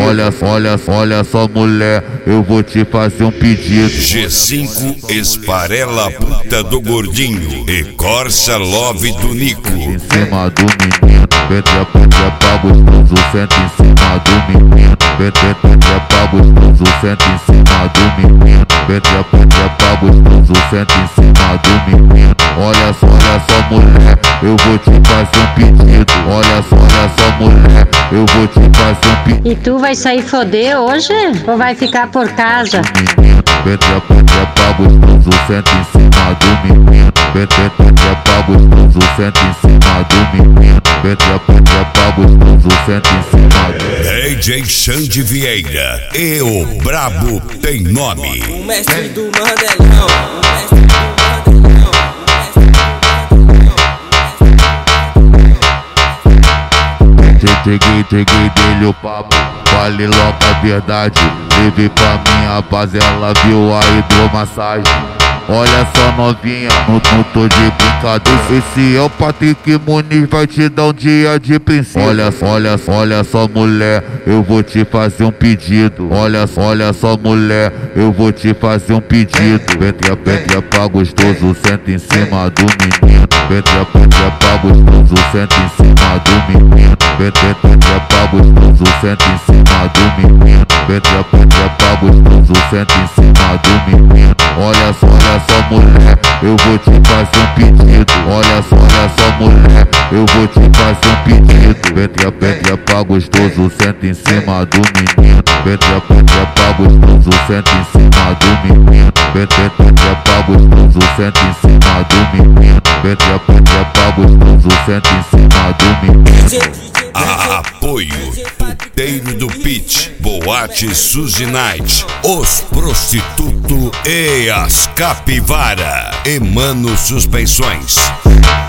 olha só mulher, eu vou te fazer um pedido. G5 esfarela puta do gordinho e Corsa Love do Nico. Em cima do menino, petra pra gostoso, senta em cima do menino. Petra pra gostoso, senta em cima do menino. Petra pra gostoso, senta em cima do menino. Olha só mulher, eu vou te fazer um pedido. Olha só mulher, eu vou te fazer um pedido. E tu vai sair foder hoje? Ou vai ficar por casa? Petra pra gostoso, senta em cima do menino. Petra pra gostoso, senta em cima do menino. Petra pra gostoso, senta em cima do DJ Xande Vieira e o Brabo tem nome. O mestre do Mandelão, o mestre do Mandelão. Cheguei dele o papo, falei logo a verdade. Levei pra minha base, ela viu a hidromassagem. Olha só novinha, não tô de brincadeira. Esse é o Patrick Muniz, vai te dar um dia de princesa. Olha só mulher, eu vou te fazer um pedido. Olha só mulher, eu vou te fazer um pedido. Petra pra gostoso, senta em cima do menino. Petra pra gostoso, senta em cima do menino. Petra pra gostoso, senta em cima do menino. Petra pra gostoso, senta em cima do menino. Olha só mulher, eu vou te fazer um pedido. Olha só mulher, eu vou te fazer um pedido. Petra pra gostoso, senta em cima do menino. Petra pra gostoso, senta em cima do menino. Petra pra gostoso, senta em cima do menino. Petra pra gostoso, senta em cima do menino. Apoio Puteiro do Pit, Boate Suzy Night, Os Prostituto e as Capivara, Emano Suspensões.